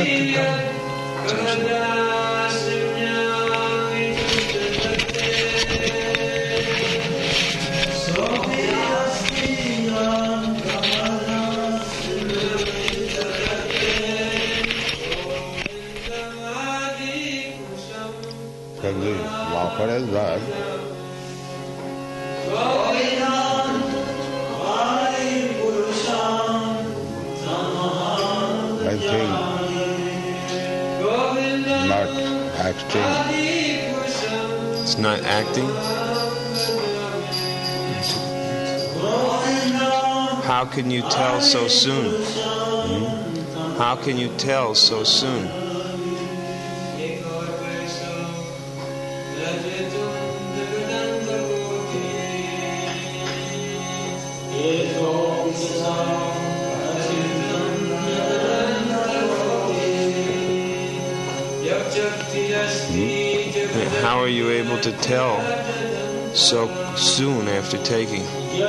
What is that? I think not acting. It's not acting? How can you tell so soon? How can you tell so soon? How are you able to tell so soon after taking?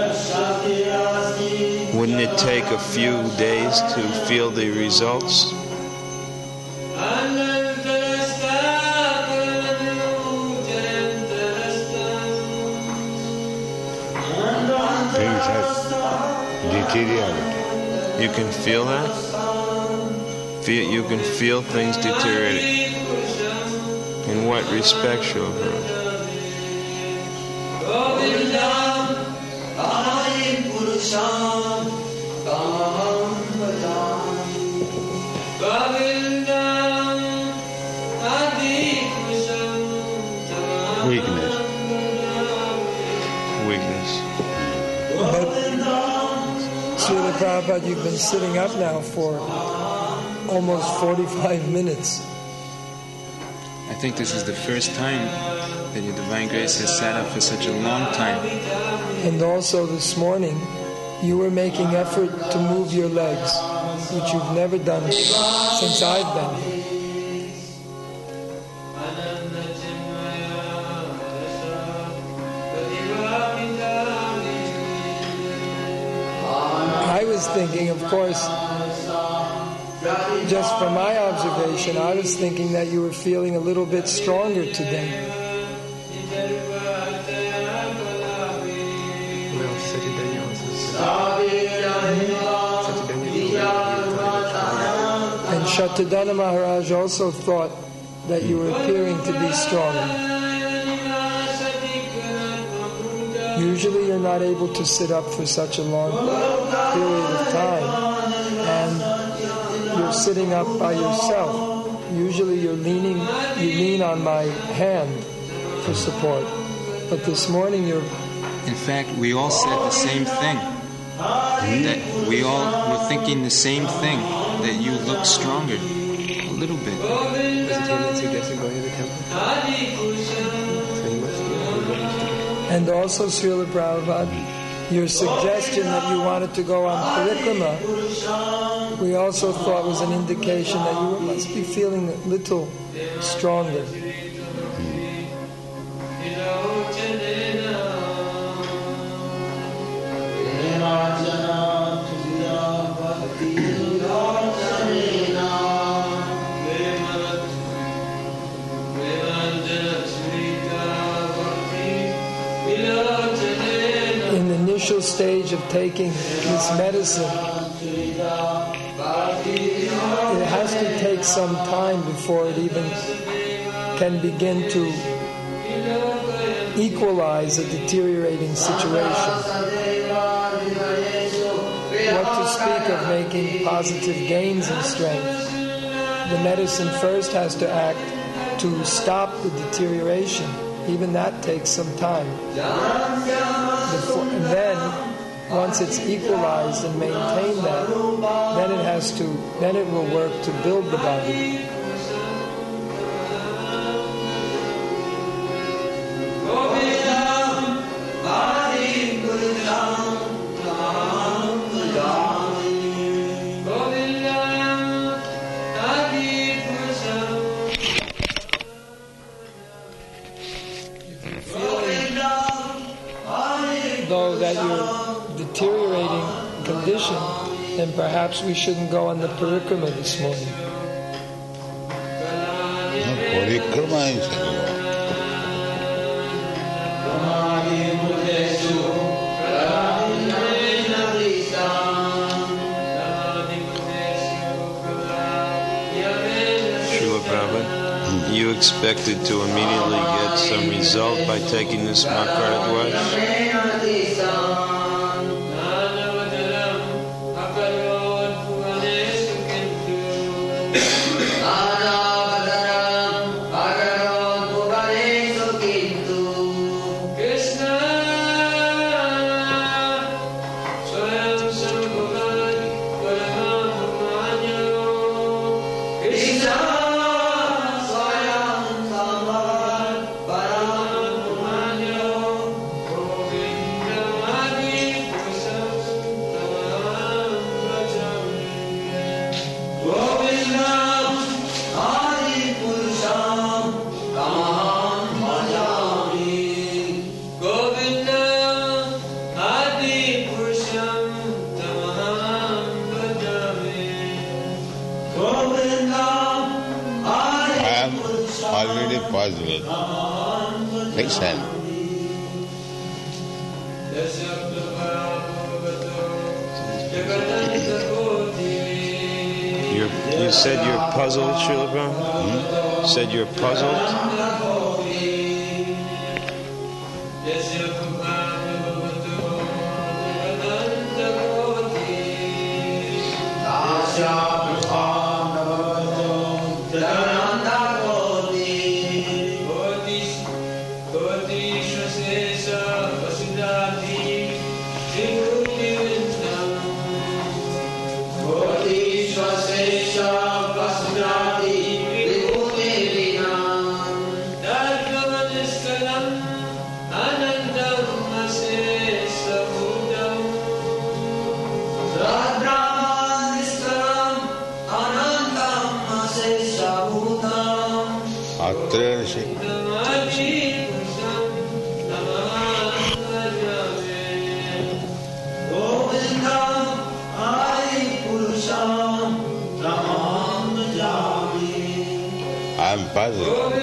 Wouldn't it take a few days to feel the results? Things have deteriorated. You can feel that? You can feel things deteriorating. In what respect, Shilguru? Weakness. But Srila Prabhupada, you've been sitting up now for almost 45 minutes. I think this is the first time that your Divine Grace has sat up for such a long time. And also this morning, you were making effort to move your legs, which you've never done since I've been here. I was thinking, of course, just from my observation, I was thinking that you were feeling a little bit stronger today. And Shatadana Maharaj also thought that you were appearing to be stronger. Usually you're not able to sit up for such a long period of time, and you're sitting up by yourself. Usually you lean on my hand for support. But this morning you're... In fact, we all said the same thing. That we all were thinking the same thing, that you look stronger. A little bit. Was it him that suggested going to the temple? And also, Srila Prabhupada, your suggestion that you wanted to go on parikrama, we also thought was an indication that you must be feeling a little stronger. In the initial stage of taking this medicine, it has to take some time before it even can begin to equalize a deteriorating situation. What to speak of making positive gains in strength? The medicine first has to act to stop the deterioration. Even that takes some time. And then, once it's equalized and maintained that, then it will work to build the body. Though that you're deteriorating condition, then perhaps we shouldn't go on the parikrama this morning. Parikrama is anymore. Srila Prabhupada, you expected to immediately get some result by taking this Mahakartwash? Already puzzled. Listen. You said you're puzzled, Srila Prabhupada? Said you're puzzled? I'm puzzled.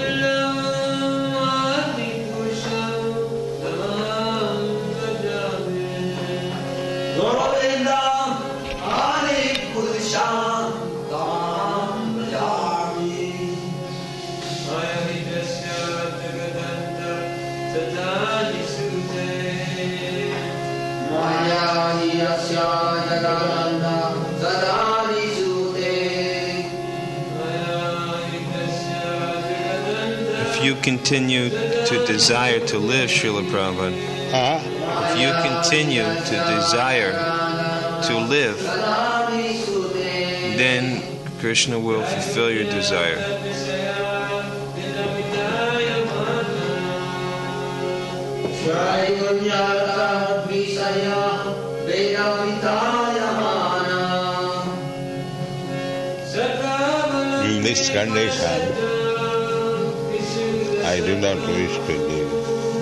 If you continue to desire to live, Srila Prabhupada, if you continue to desire to live, then Krishna will fulfill your desire. In this condition, I do not wish to live.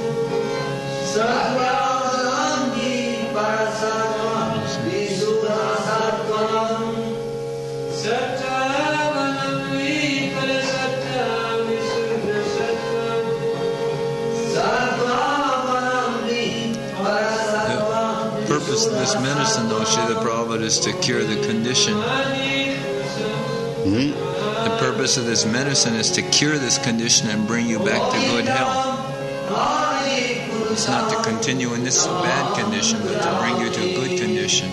The purpose of this medicine, though, Srila Prabhupada, is to cure the condition. The purpose of this medicine is to cure this condition and bring you back to good health. It's not to continue in this bad condition, but to bring you to a good condition.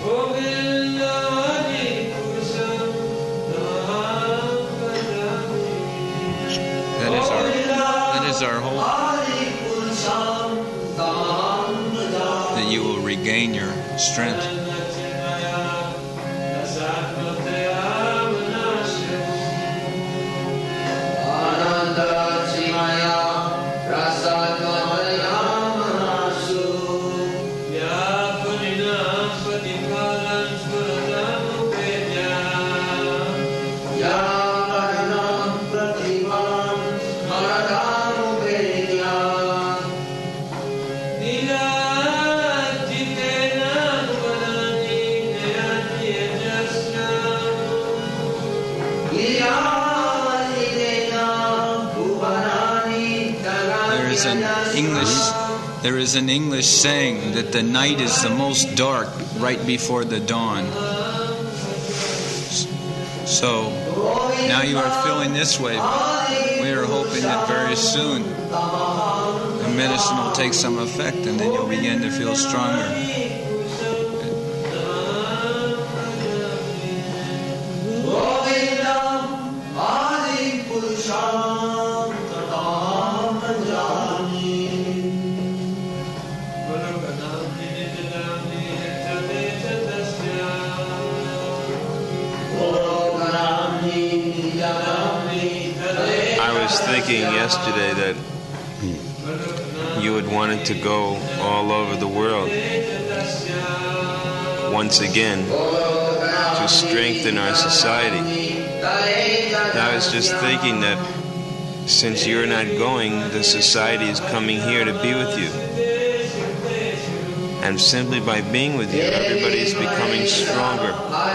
That is our hope. That you will regain your strength. is an English saying that the night is the most dark right before the dawn. So now you are feeling this way. We are hoping that very soon the medicine will take some effect and then you'll begin to feel stronger. I was thinking yesterday that you had wanted to go all over the world once again to strengthen our society. And I was just thinking that since you're not going, the society is coming here to be with you. And simply by being with you, everybody is becoming stronger.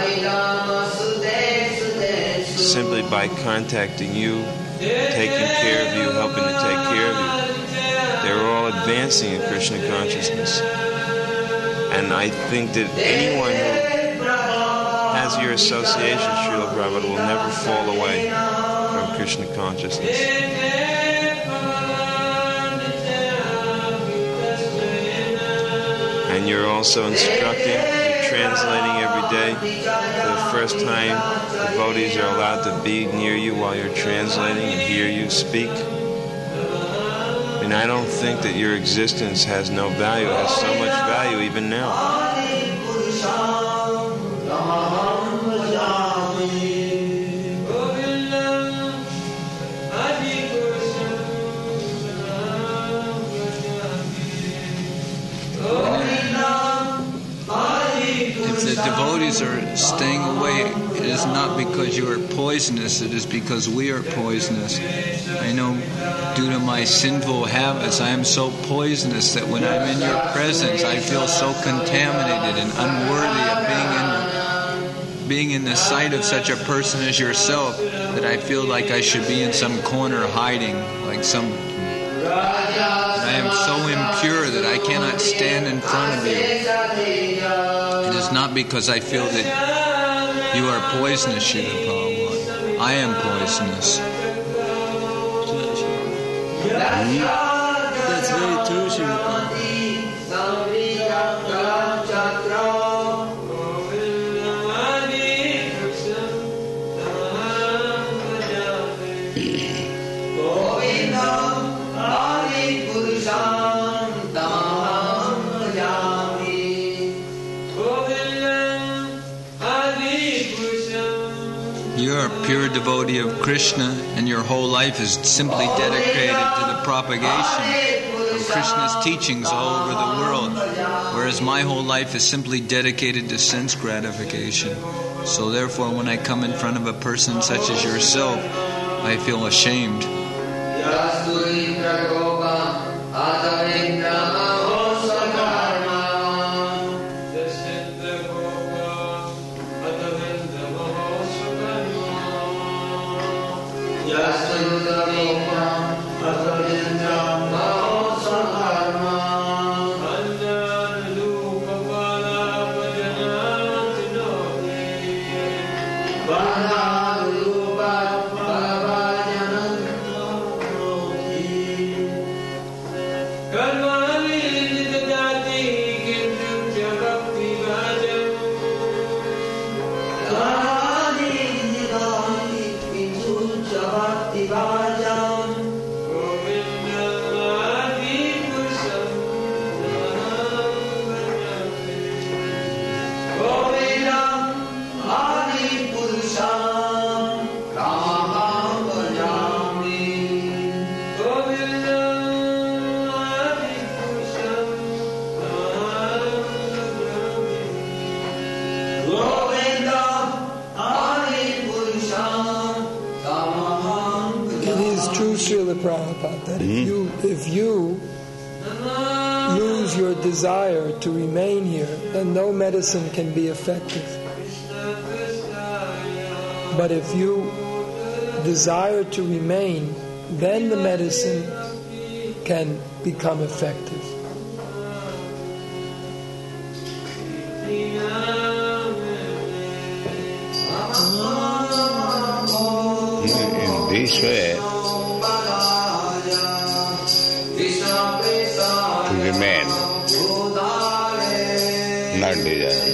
Simply by contacting you, taking care of you, helping to take care of you. They're all advancing in Krishna consciousness. And I think that anyone who has your association, Srila Prabhupada, will never fall away from Krishna consciousness. And you're also instructing, you're translating every day. For the first time, devotees are allowed to be near you while you're translating and hear you speak. And I don't think that your existence has no value. It has so much value even now. If the devotees are staying away, it is not because you are poisonous, it is because we are poisonous. I know due to my sinful habits, I am so poisonous that when I'm in your presence, I feel so contaminated and unworthy of being in the sight of such a person as yourself that I feel like I should be in some corner hiding, like some... I am so impure that I cannot stand in front of you. It is not because I feel that you are poisonous, Srila Prabhupada. I am poisonous. That's very true, Srila Prabhupada. You are a pure devotee of Krishna, and your whole life is simply dedicated to the propagation of Krishna's teachings all over the world, whereas my whole life is simply dedicated to sense gratification. So therefore, when I come in front of a person such as yourself, I feel ashamed. Prabhupada, that if you lose your desire to remain here, then no medicine can be effective. But if you desire to remain, then the medicine can become effective. In this way, to remain, not desire.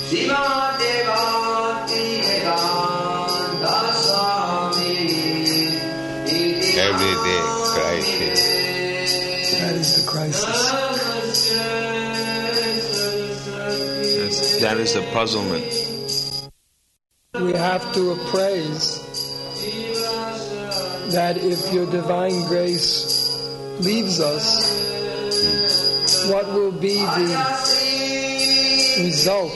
Every day crisis. That is the crisis. That is the puzzlement. We have to appraise that if your divine grace leaves us, what will be the result,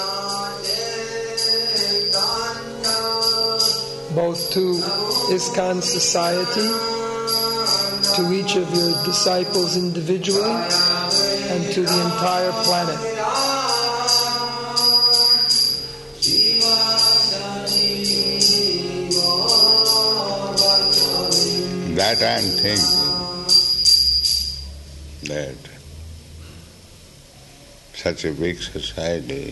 both to ISKCON society, to each of your disciples individually, and to the entire planet. That I am thinking, that such a big society,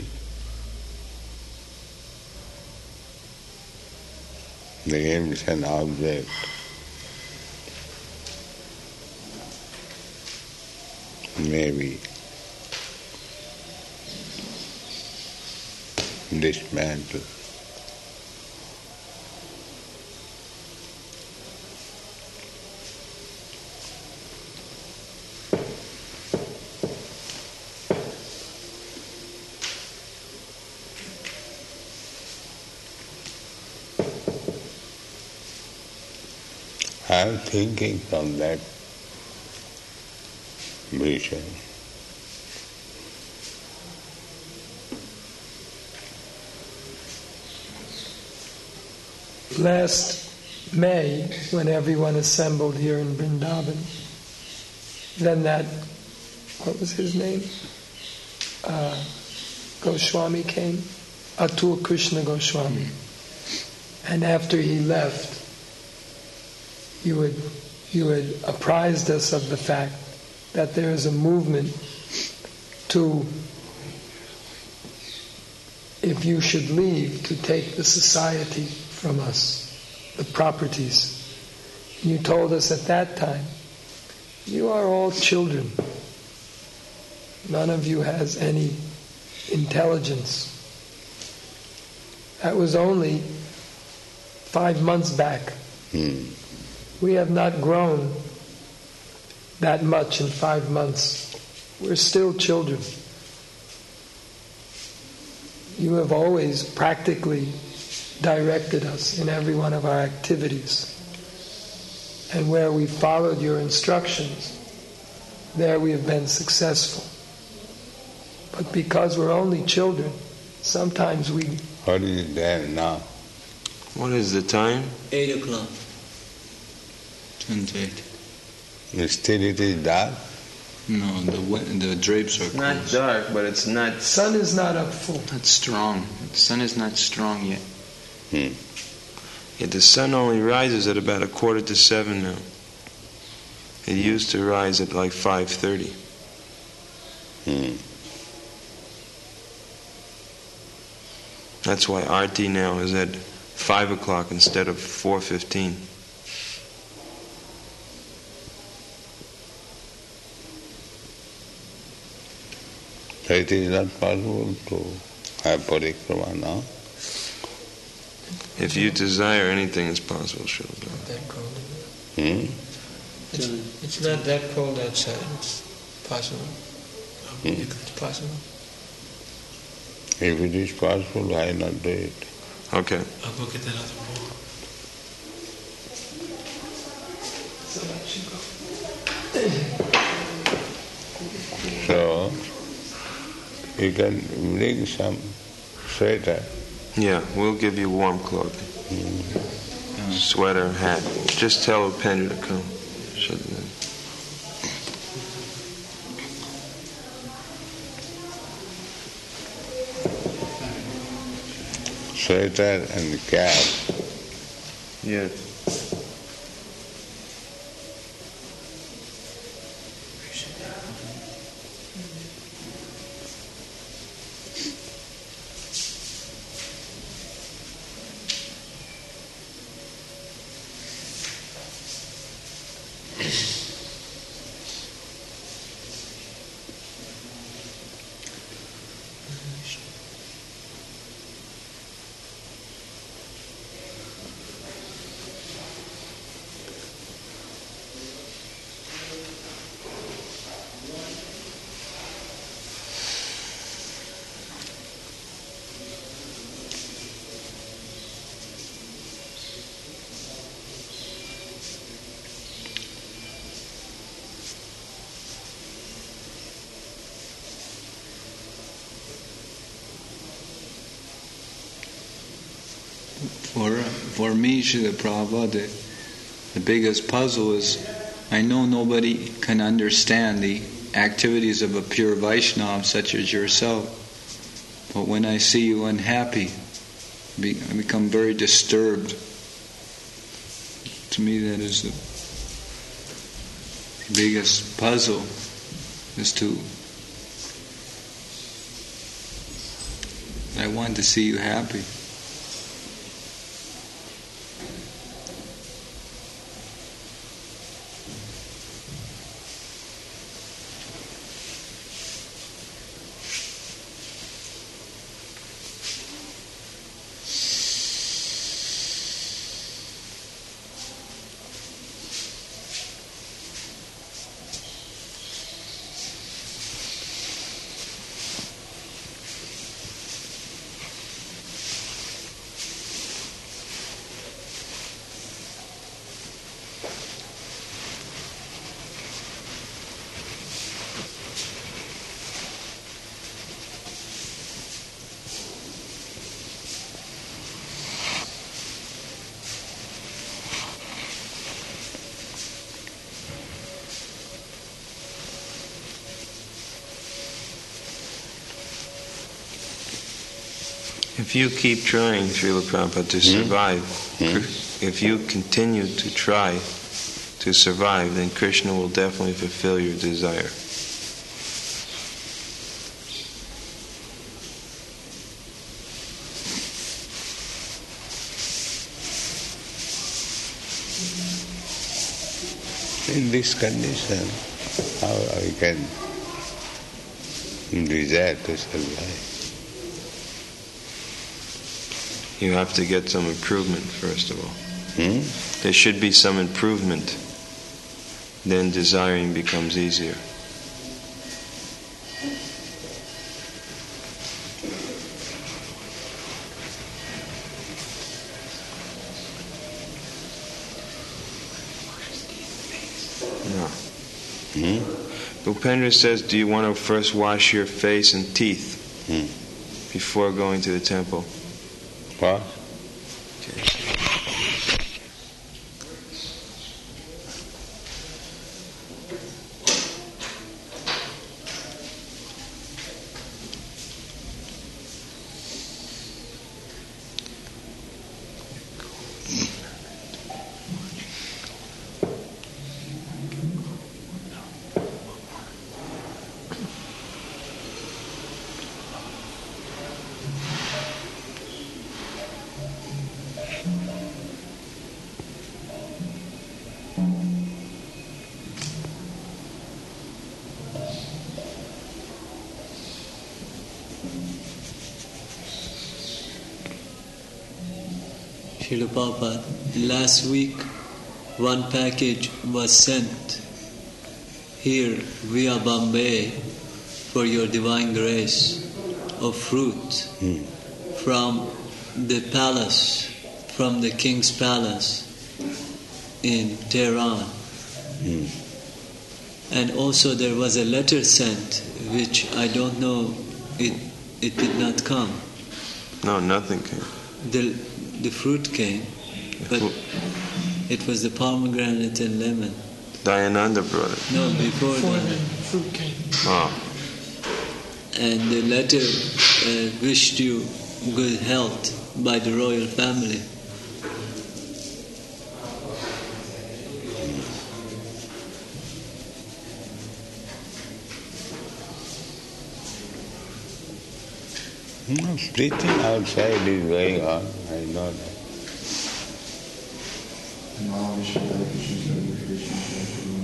the aim is an object. Maybe dismantle. I am thinking from that vision. Last May, when everyone assembled here in Vrindavan, then that, what was his name? Goswami came, Atul Krishna Goswami. And after he left, you had apprised us of the fact that there is a movement to, if you should leave, to take the society from us, the properties. You told us at that time, you are all children. None of you has any intelligence. That was only 5 months back. We have not grown that much in 5 months. We're still children. You have always practically directed us in every one of our activities. And where we followed your instructions, there we have been successful. But because we're only children, sometimes we... What is it there now? What is the time? 8 o'clock. 10 to 8. Still it is dark? No, the drapes are It's not closed. dark, but it's not... Sun is not up full. Not strong. The sun is not strong yet. Yeah, the sun only rises at about 6:45 now. It used to rise at like 5:30. That's why Aarti now is at 5 o'clock instead of 4:15. So it is not possible to have parikrama now? If you desire, anything is possible, Srila Prabhupada. That cold. Hmm? It's not that cold outside. It's possible. It's possible. If it is possible, why not do it? Okay. I'll go get that other bowl. So, you can bring some sweater. Yeah, we'll give you warm clothing. Sweater, hat. Just tell Upendra to come. Sweater and cap. Yeah. For me, Srila Prabhupada, the biggest puzzle is I know nobody can understand the activities of a pure Vaishnava such as yourself. But when I see you unhappy, I become very disturbed. To me, that is the biggest puzzle, is I want to see you happy. If you keep trying, Srila Prabhupada, to survive, if you continue to try to survive, then Krishna will definitely fulfill your desire. In this condition, how we can desire to survive? You have to get some improvement, first of all. There should be some improvement. Then desiring becomes easier. No. Upendra says, do you want to first wash your face and teeth before going to the temple? What? Srila Prabhupada, last week one package was sent here via Bombay for your divine grace of fruit from the palace, from the king's palace in Tehran. And also there was a letter sent which I don't know, it did not come. No, nothing came. The fruit came, but it was the pomegranate and lemon. Dayananda brought it. No, before that. Fruit came. Oh. And the letter wished you good health by the royal family. Preaching outside is going on, I know that.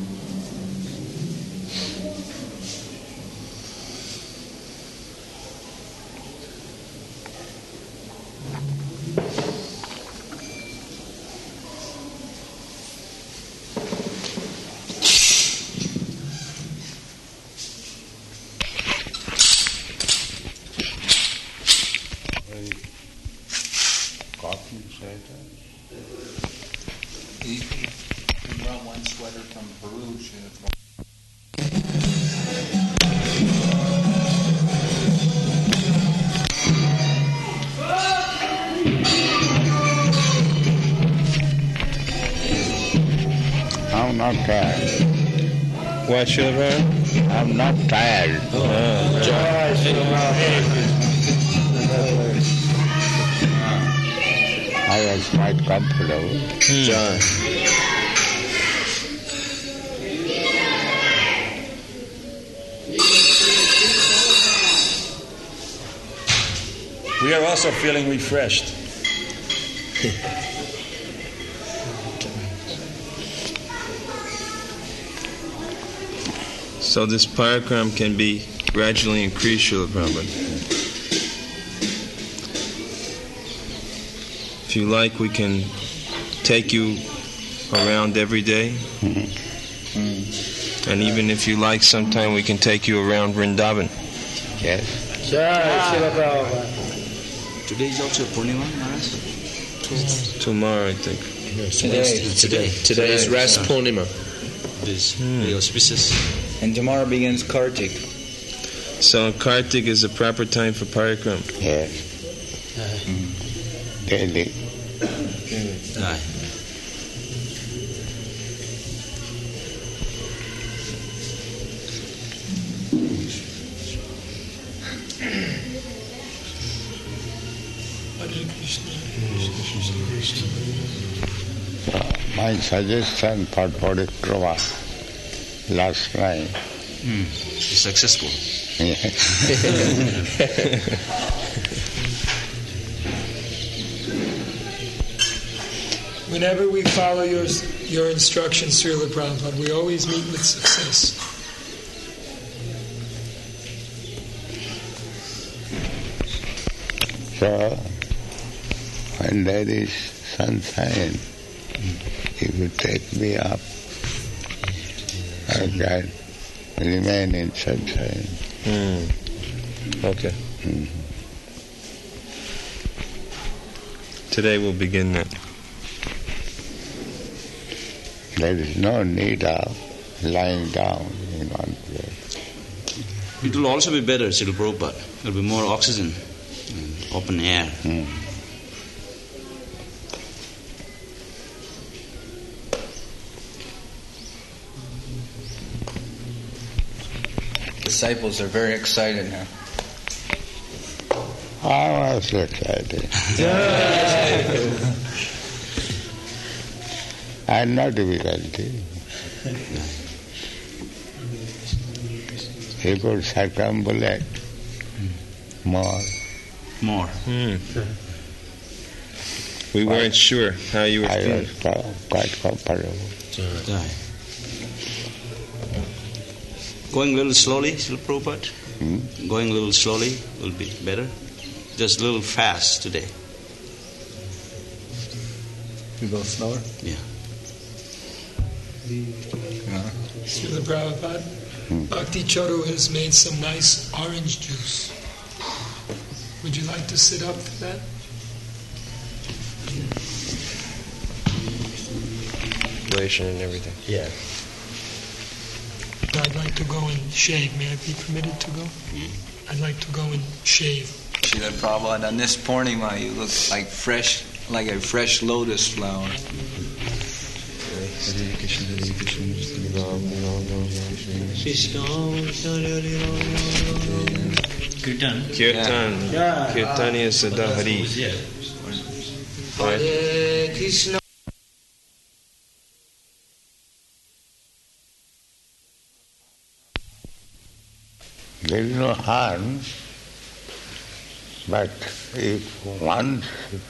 He brought one sweater from Peru. I'm not tired. What, Srila Prabhupada? I'm not tired. I was quite comfortable. John. We are also feeling refreshed. So this parikram can be gradually increased, Srila Prabhupada. If you like, we can take you around every day. And even if you like, sometime we can take you around Vrindavan. Yes. Today is also Purnima, Maharaj? Tomorrow, I think. Today is Ras Purnima. This the auspicious. And tomorrow begins Kartik. So Kartik is the proper time for parikram. Yes. Daily. Aye. My suggestion for parikrama last night. It's successful. Whenever we follow your instructions, Srila Prabhupada, we always meet with success. So, when there is sunshine, if you take me up, I can remain in sunshine. Okay. Today we'll begin that. There is no need of lying down in one place. It will also be better, Srila Prabhupada. There will be more oxygen, open air. Disciples are very excited now. I was excited. I had no difficulty. He could circumambulate more. We weren't sure how you were I feeling. was quite comfortable. Aye. Going a little slowly, Srila Prabhupada? Going a little slowly will be better. Just a little fast today. You go slower? Yeah. Srila Prabhupada, Bhakti Chodu has made some nice orange juice. Would you like to sit up for that? And everything. Yeah. I'd like to go and shave. May I be permitted to go? I'd like to go and shave. Srila Prabhupada, on this Purnima, you look like fresh, like a fresh lotus flower. Kirtan. Kirtaniya Sada Hari. Hare Krishna. There is no harm, but if once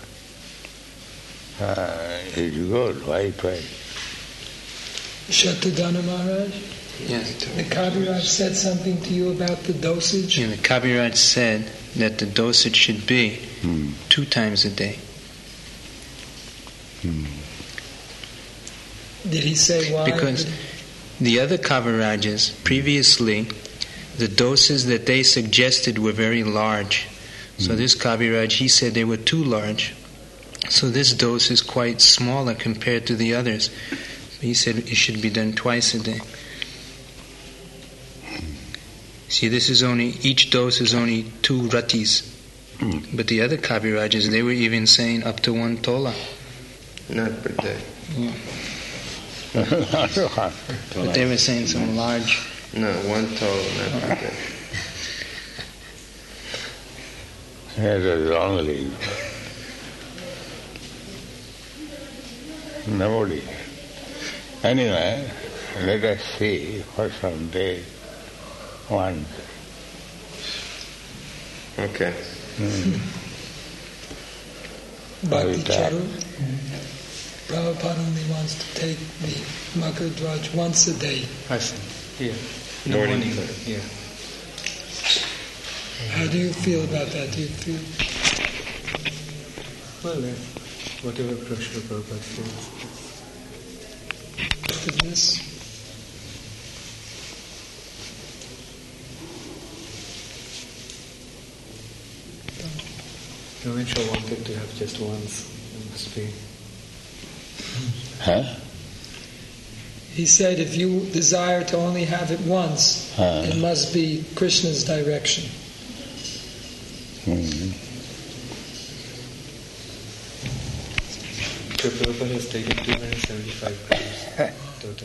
is good, why twice? Shatadana Maharaj? Yes. The Kaviraj said something to you about the dosage? Yeah, the Kaviraj said that the dosage should be 2 times a day. Did he say why? Because the other Kavirajas, previously, the doses that they suggested were very large. So this Kaviraj, he said they were too large. So this dose is quite smaller compared to the others. He said it should be done twice a day. See, each dose is only 2 ratis. But the other Kavirajas, they were even saying up to 1 tola. Not per day. Yeah. But they were saying some large... No, 1 tola, not per day. That is wrongly. Nobody. Anyway, let us see for some days once. Okay. Bhakti Charu, Prabhupada only wants to take the Makar Dwaj once a day. I see. Here. In the Morning. Yeah. How do you feel about that? Do you feel... Well, whatever Krishna Prabhupada feels. This? Ramesh wanted to have just once. It must be. Huh? He said if you desire to only have it once, it must be Krishna's direction. So Prabhupada has taken 275 grams total.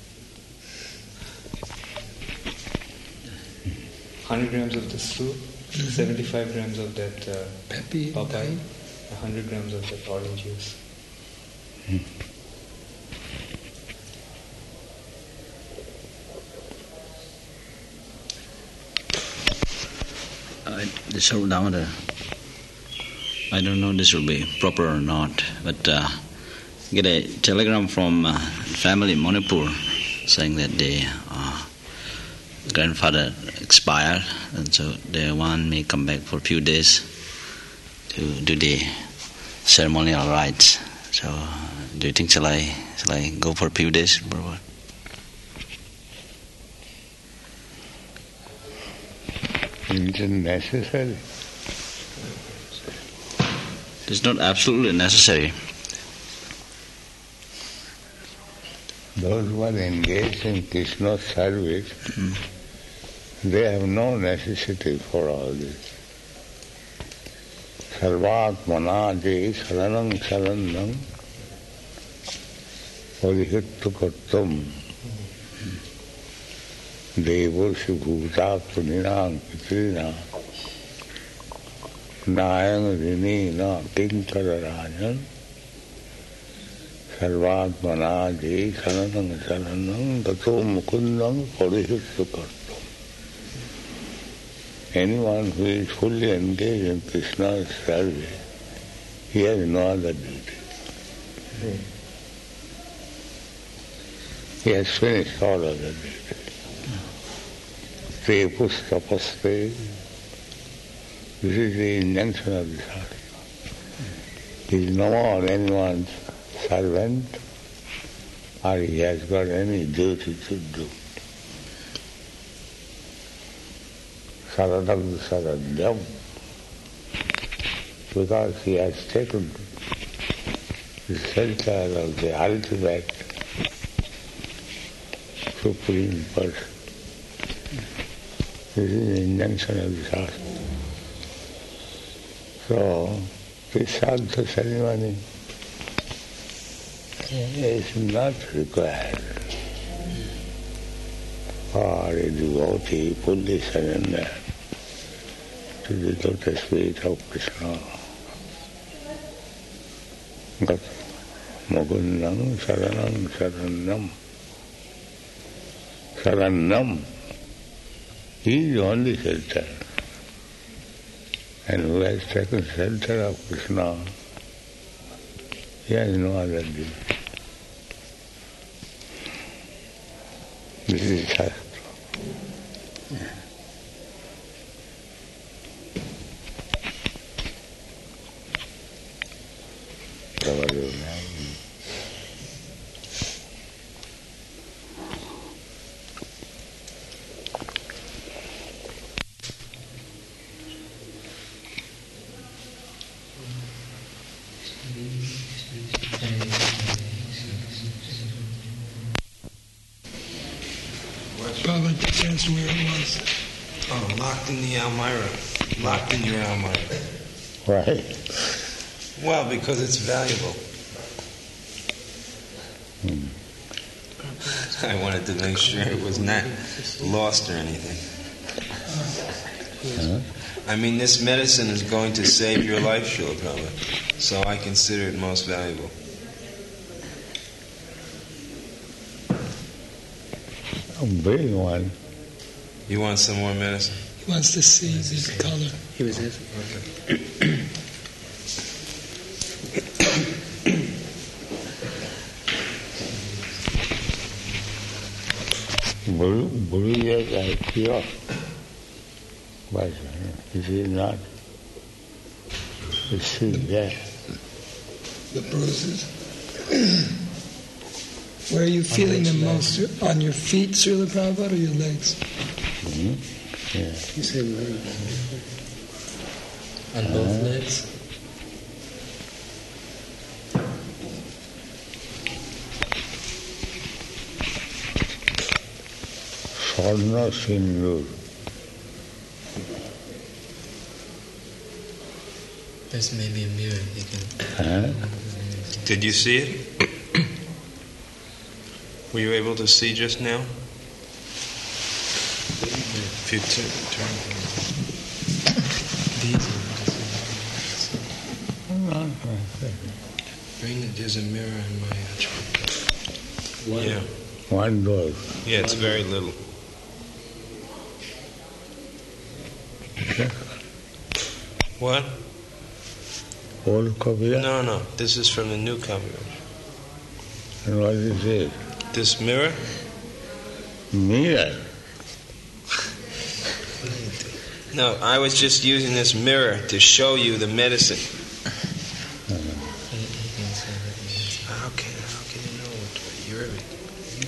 100 grams of this fruit, 75 grams of that papaya, 100 grams of that orange juice. The Sarvadamodar, I don't know this will be proper or not, but get a telegram from family in Manipur saying that their grandfather expired, and so they want me to come back for a few days to do the ceremonial rites. So, do you think shall I go for a few days, Prabhupada? It is necessary. It's not absolutely necessary. Those who are engaged in Krishna's service, they have no necessity for all this. Sarvatmanaje saranam saranam parihittu kartum devoshu bhutatmaninam pitrina nayang rinina kinkararajan sarvatmanaje saranam saranam tato mukundam parihittu kartum. Anyone who is fully engaged in Krishna's service, he has no other duty. He has finished all other duties. Te pustapaste. This is the injunction of the Shastra. He is no more anyone's servant, or he has got any duty to do. Saranam Saranyam, because he has taken the center of the ultimate Supreme Person. This is the injunction of the Shastra. So, this Shastra ceremony is not required for a devotee fully surrendered to the lotus feet of Krishna. But Mukundam Saranam Saranam. Saranam. He is the only shelter. And who has taken shelter of Krishna, he has no other duty. This is Shastra. Baba just asked where it was. Oh, locked in the Almira. Locked in your Almira. Right. Well, because it's valuable. I wanted to make sure it was not lost or anything. I mean, this medicine is going to save your life, Srila Prabhupada. So I consider it most valuable. Big one. You want some more medicine? He wants to see the color. He was asking. Blue yes, I feel. But it is not. It's still there. The bruises. Where are you feeling them most? On your feet, Srila Prabhupada, or your legs? Yeah. He said On both legs? Swarna Sindur. There's maybe a mirror you can... Did you see it? Were you able to see just now? If you turn. There's a mirror in my One. Yeah. One door. Yeah, it's very little. What? Old copy. No. This is from the new copy. And what is it? This mirror? Mirror. No, I was just using this mirror to show you the medicine. How can you know what you're everything?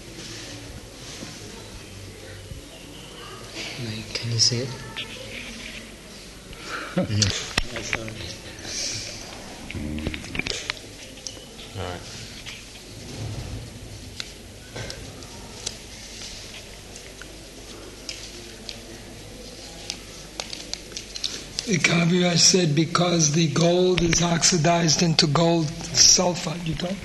You do. Can you see it? All right. The Kaviraj said because the gold is oxidized into gold sulfide. You don't?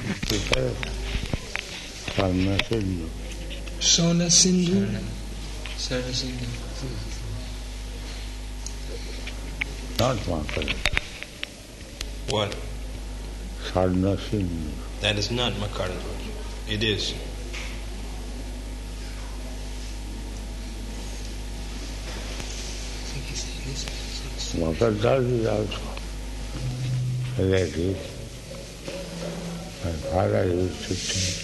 Sona Sindhu. Not Makara. What? Sarna Sindhu. That is not Makara. It is. Makara is also relative. My father used to take.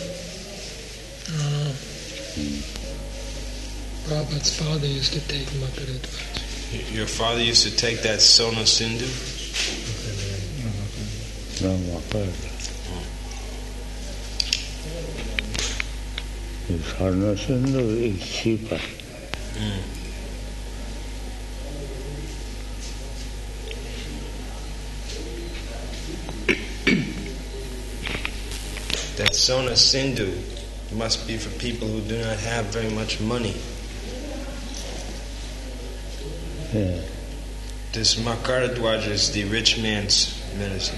Prabhupada's father used to take Makaradhvaj. Your father used to take that Sona Sindhu? No, Makara. The Sarna Sindhu is cheaper. That Sona Sindhu must be for people who do not have very much money. Yeah. This Makaradhwaja is the rich man's medicine.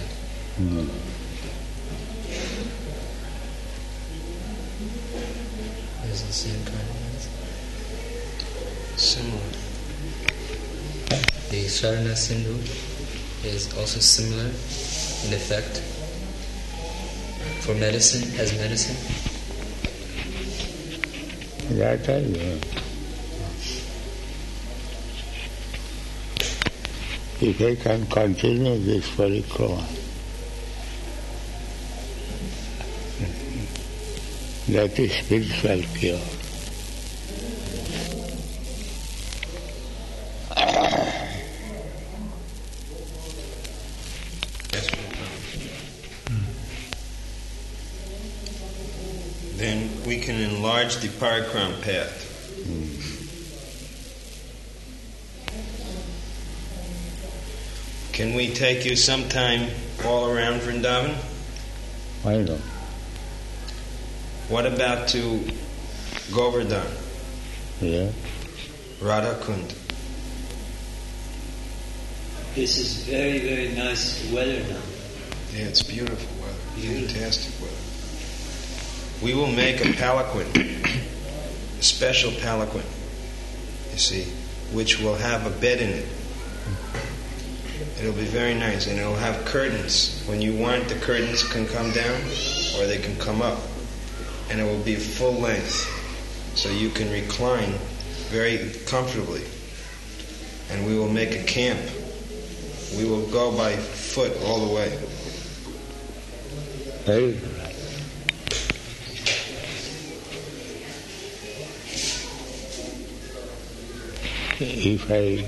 Is it the same kind of medicine? Similar. The Sarna Sindhu is also similar in effect for medicine, as medicine. That I know. If I can continue this parikrama, that is spiritual cure. Then we can enlarge the parikram path. Can we take you sometime all around Vrindavan? I know. What about to Govardhan, Yeah. Radhakund? This is very, very nice weather now. Yeah, it's beautiful weather. Fantastic weather. We will make a palanquin, a special palanquin, you see, which will have a bed in it. It'll be very nice, and it'll have curtains. When you want, the curtains can come down, or they can come up. And it will be full length, so you can recline very comfortably. And we will make a camp. We will go by foot all the way. Hey. If I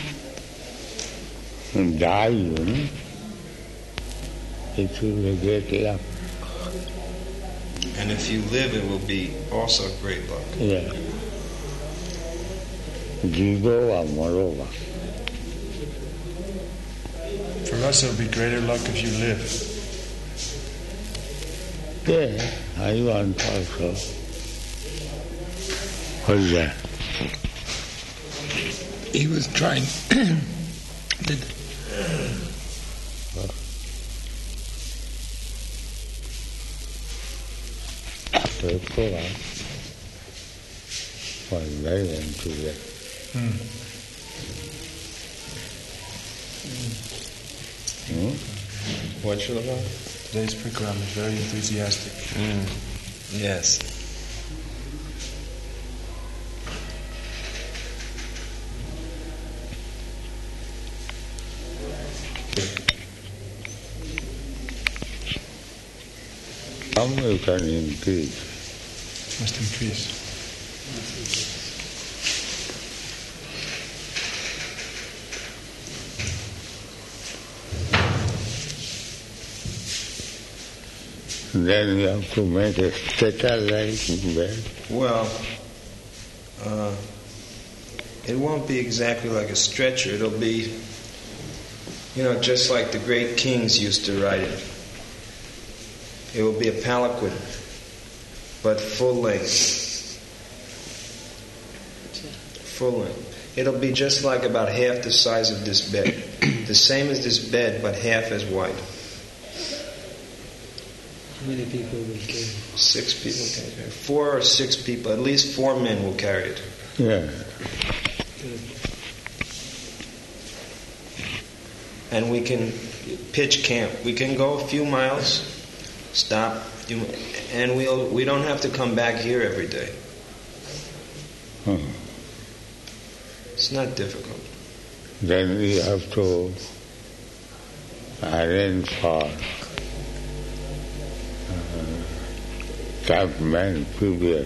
die, it will be great luck. And if you live, it will be also great luck. Yeah. Jiva Morova. For us, it'll be greater luck if you live. Yeah, I want also. What's that? He was trying. Was very enthusiastic. What, Srila? Today's program is very enthusiastic. Yes. How you can increase? Must increase. Then you have to make a stretcher like bed. Well, it won't be exactly like a stretcher. It'll be, just like the great kings used to ride it. It will be a palanquin, but full length. Full length. It'll be just like about half the size of this bed. The same as this bed, but half as wide. How many people will carry it? 6 people can carry it. 4 or 6 people, at least 4 men will carry it. Yeah. And we can pitch camp. We can go a few miles, stop, and we don't have to come back here every day. It's not difficult. Then we have to arrange for campment previous.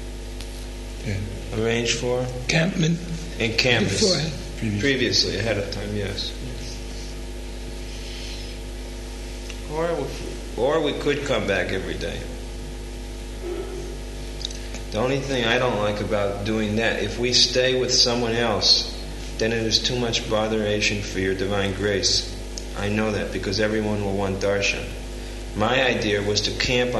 Arrange for? Campment. Encampment. Previously, ahead of time, yes. Or we could come back every day. The only thing I don't like about doing that, if we stay with someone else, then it is too much botheration for your divine grace. I know that because everyone will want darshan. My idea was to camp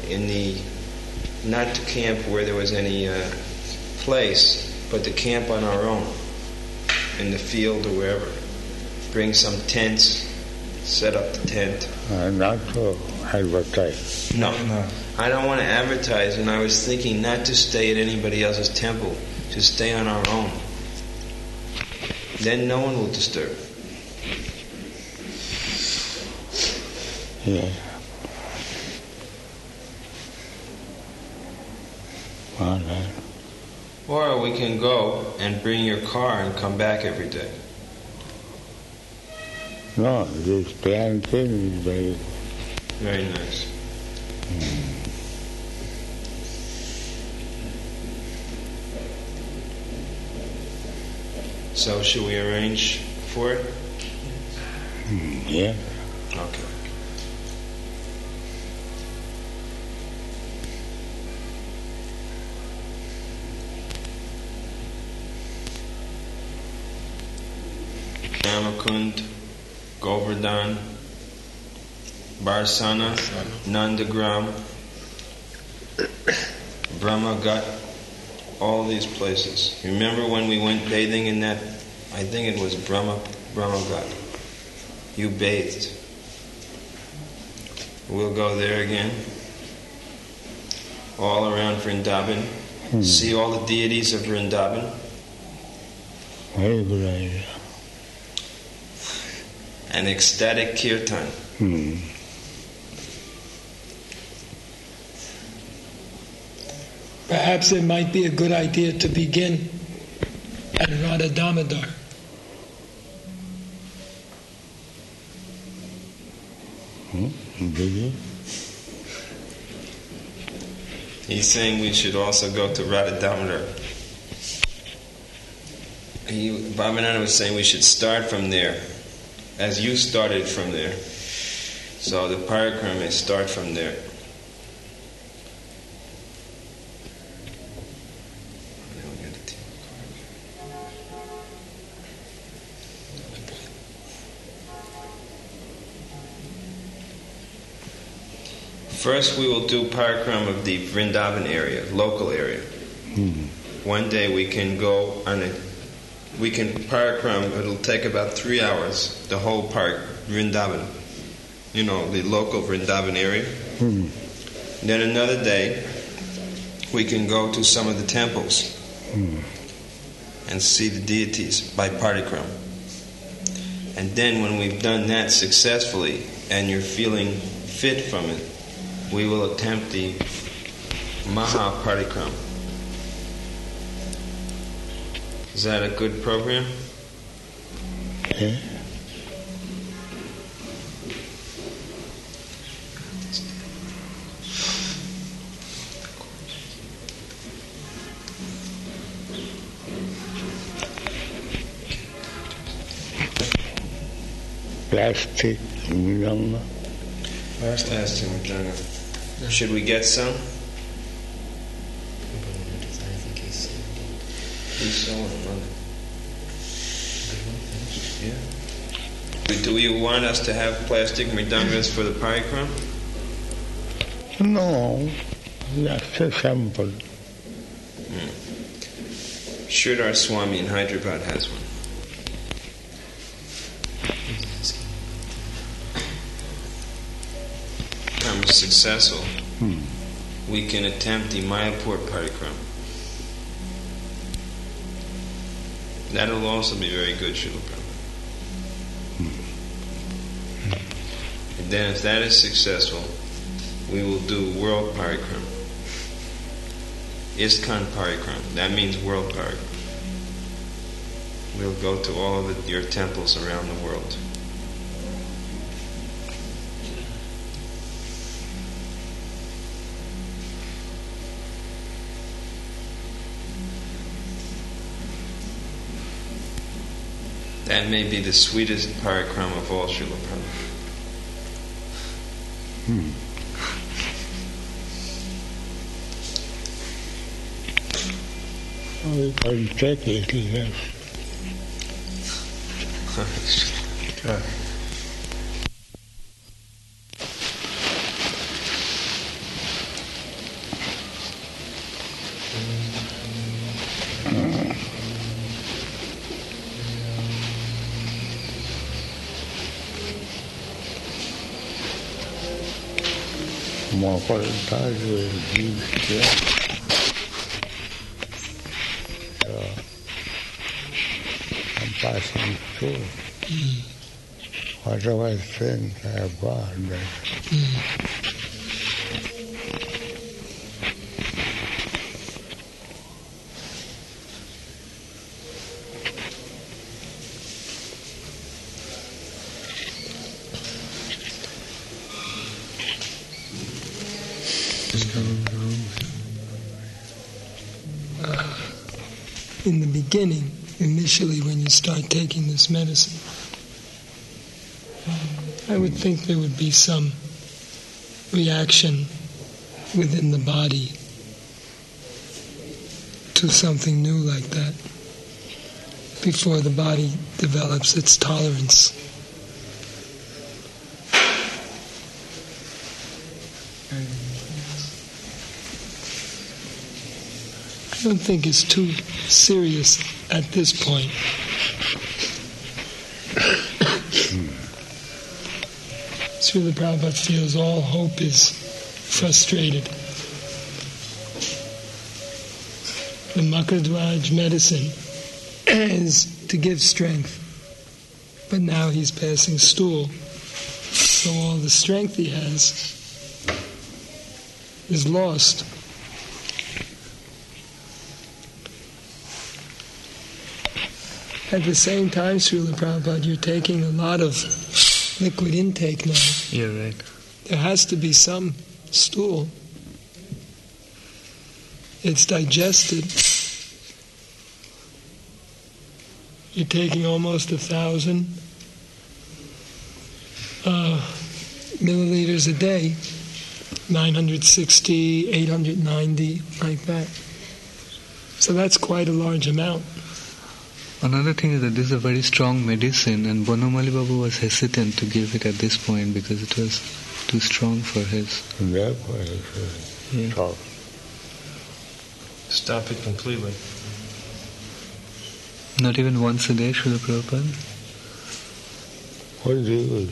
not to camp where there was any place, but to camp on our own, in the field or wherever. Bring some tents, set up the tent. Not to advertise. No. I don't want to advertise, and I was thinking not to stay at anybody else's temple, to stay on our own. Then no one will disturb. Yeah. All right. Or we can go and bring your car and come back every day. No, this plan thing is very... Very nice. So should we arrange for it? Yeah. Okay. Ramakund, Govardhan, Barsana, Nandagram, Brahmagat, all these places. Remember when we went bathing in that, I think it was Brahmagat. You bathed. We'll go there again. All around Vrindavan. See all the deities of Vrindavan. Very good idea. An ecstatic kirtan. Perhaps it might be a good idea to begin at Radha Damodar. He's saying we should also go to Radha Damodar. Bhavananda was saying we should start from there, as you started from there. So the parikrama may start from there. First we will do parikrama of the Vrindavan area, local area. One day we can go on we can parikrama, it'll take about 3 hours, the whole park, Vrindavan. You know, the local Vrindavan area. Then another day we can go to some of the temples and see the deities by parikrama. And then when we've done that successfully and you're feeling fit from it, we will attempt the Maha Parikrama. Is that a good program? Yeah. Plastic Mridanga. Plastic Mridanga. Should we get some? I think he's selling one. Yeah. Do you want us to have plastic mridangas for the parikrama? No, that's a sample. Sridhar Swami in Hyderabad has one. Becomes successful, we can attempt the Mayapur parikrama. That'll also be very good, Srila Prabhupada. And then if that is successful, we will do world parikrama. ISKCON parikrama. That means world parikrama. We'll go to all of your temples around the world. That may be the sweetest parikrama of all, Srila Prabhupada. We can take it, yes. More qualities will give strength. I'm passing through. Whatever strength I have got, in the beginning, initially when you start taking this medicine, I would think there would be some reaction within the body to something new like that before the body develops its tolerance. I don't think it's too serious at this point. Srila Prabhupada feels all hope is frustrated. The Makadwaj medicine is to give strength, but now he's passing stool, so all the strength he has is lost. At the same time, Srila Prabhupada, you're taking a lot of liquid intake now. Yeah, right. There has to be some stool. It's digested. You're taking almost 1,000 milliliters a day, 960, 890, like that. So that's quite a large amount. Another thing is that this is a very strong medicine, and Bonamali Babu was hesitant to give it at this point because it was too strong for his. Therefore, stop. Stop it completely. Not even once a day, Srila Prabhupada? What do you do?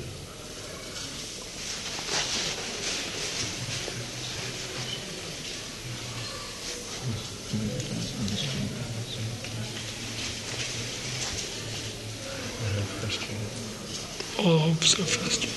All hopes are frustrated.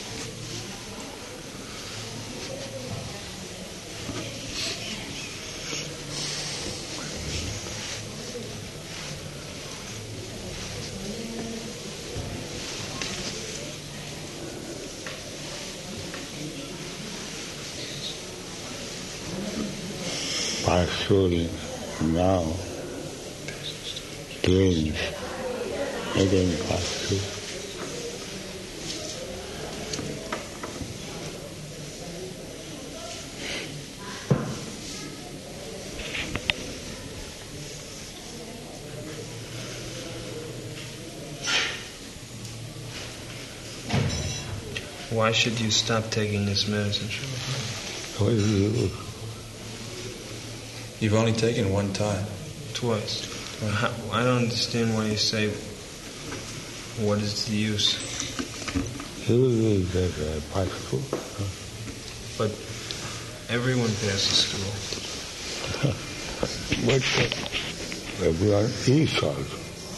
Pursuing now, gains, again pursue. Why should you stop taking this medicine? What do you do? You've only taken one time. Twice. I don't understand why you say, what is the use? You is possible. But everyone passes through. But everyone eats also.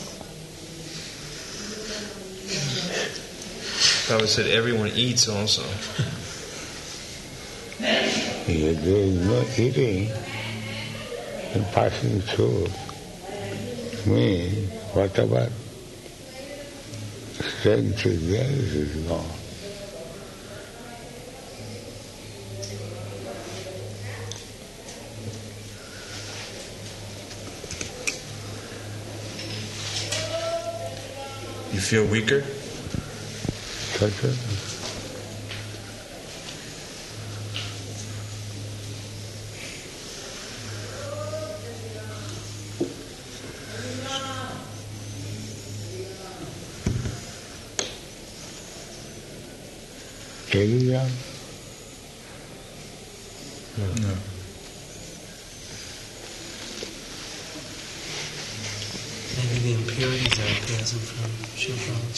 Prabhupada said everyone eats also. There is no eating and passing through. Means whatever strength is there, it is gone. You feel weaker? Such a young? No. Maybe the impurities are present from Shilprabhupada.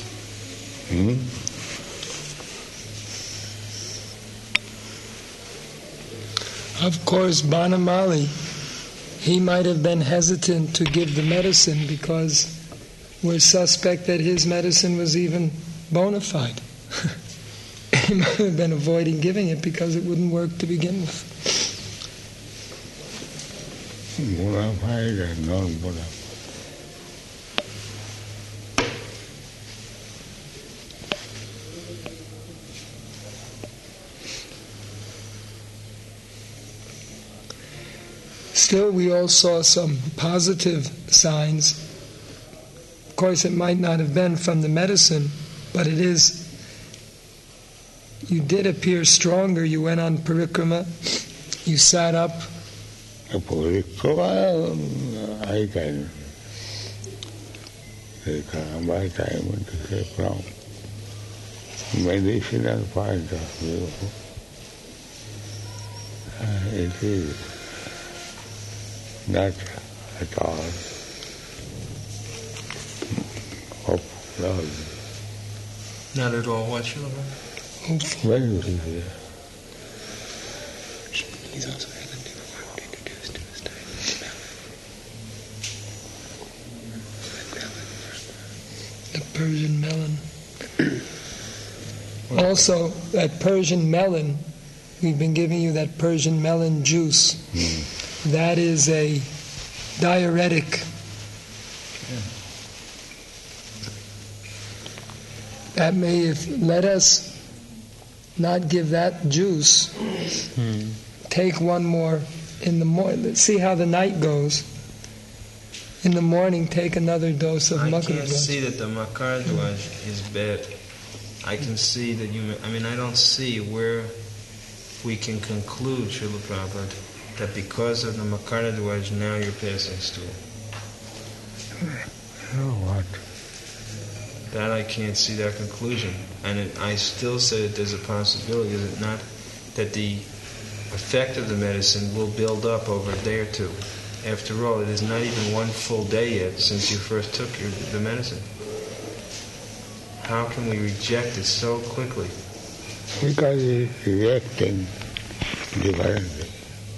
Of course, Banamali, he might have been hesitant to give the medicine because we're suspect that his medicine was even bona fide. He might have been avoiding giving it because it wouldn't work to begin with. Bona fide and non-bona fide. Still, we all saw some positive signs. Of course, it might not have been from the medicine, but it is. You did appear stronger. You went on parikrama. You sat up. Parikrama, I can by time to say from medicinal point of view. It is not at all of love. Not at all what, Srila Prabhupada? When you think that? He's also having been introduced to his type of melon. The Persian melon. Also, that Persian melon, we've been giving you that Persian melon juice. That is a diuretic. That may let us not give that juice. Take one more in the morning. Let's see how the night goes. In the morning, take another dose of Makar Dwaj. I can't see that the Makar Dwaj is bad. I can see that I don't see where we can conclude, Srila Prabhupada, that because of the Makar Dwaj now you're passing stool. What? That I can't see that conclusion. And I still say that there's a possibility, is it not, that the effect of the medicine will build up over a day or two. After all, it is not even one full day yet since you first took the medicine. How can we reject it so quickly? Because it's reacting differently.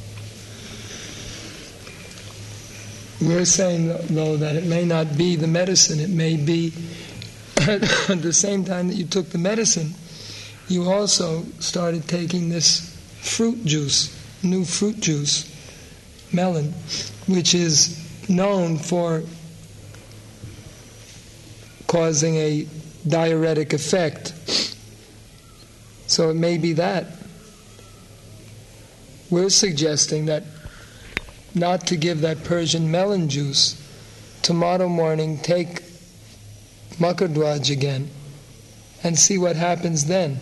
We're saying, though, that it may not be the medicine. It may be at the same time that you took the medicine, you also started taking this fruit juice, new fruit juice, melon, which is known for causing a diuretic effect. So it may be that. We're suggesting that not to give that Persian melon juice. Tomorrow morning, take Makar Dwaj again and see what happens then.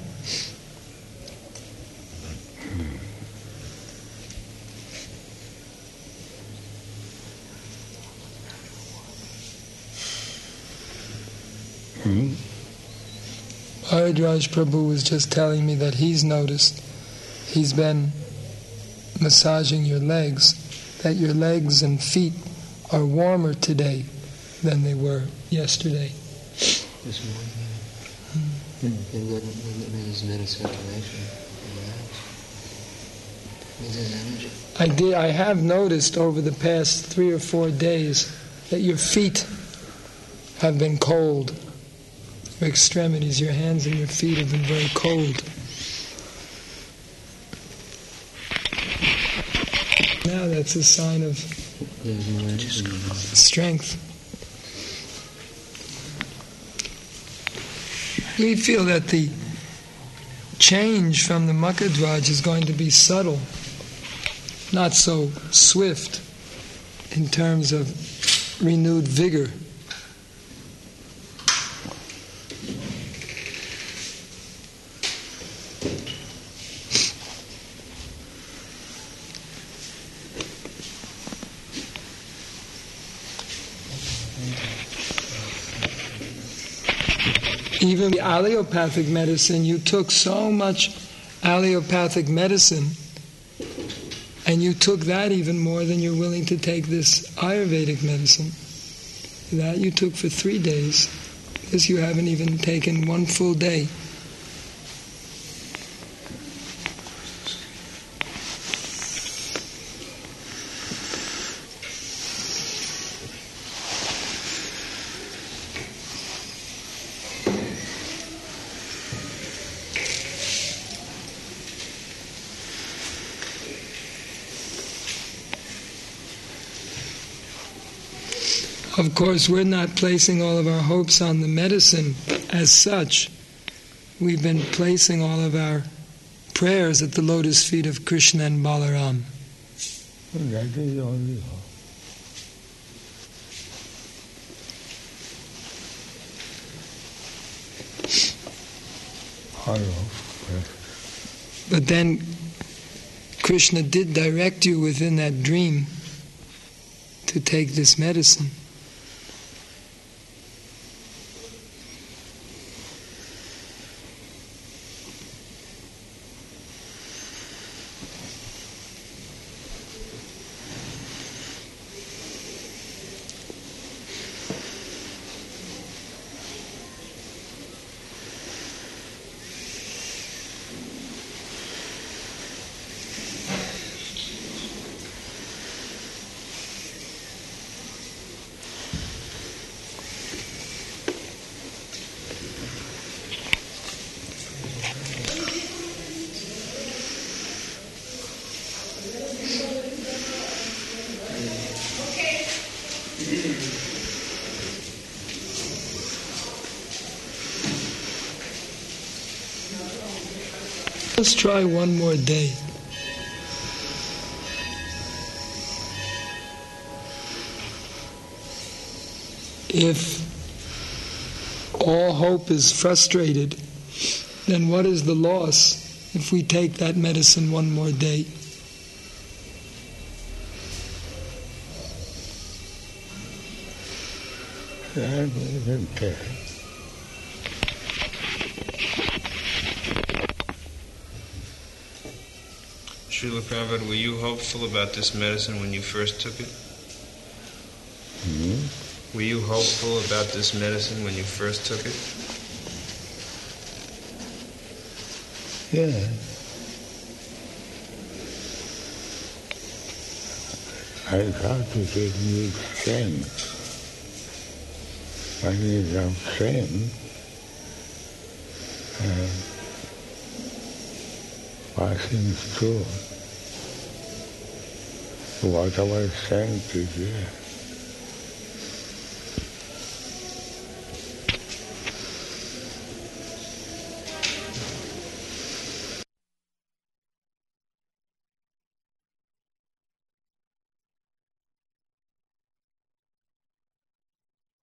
Bharadwaj Prabhu was just telling me that he's noticed, he's been massaging your legs, that your legs and feet are warmer today than they were yesterday. This morning, his mental circulation, his energy. I have noticed over the past 3 or 4 days that your feet have been cold. Your extremities, your hands and your feet have been very cold. Now that's a sign of strength. We feel that the change from the Makar Dwaj is going to be subtle, not so swift in terms of renewed vigor. Even the allopathic medicine, you took so much allopathic medicine, and you took that even more than you're willing to take this Ayurvedic medicine. That you took for 3 days. This you haven't even taken 1 full day. Of course, we're not placing all of our hopes on the medicine as such. We've been placing all of our prayers at the lotus feet of Krishna and Balaram. That is only But then Krishna did direct you within that dream to take this medicine. Let's try one more day. If all hope is frustrated, then what is the loss if we take that medicine one more day? Srila Prabhupada, were you hopeful about this medicine when you first took it? Were you hopeful about this medicine when you first took it? Yeah. I thought it would need strength. I need some strength. Passing through whatever strength is there.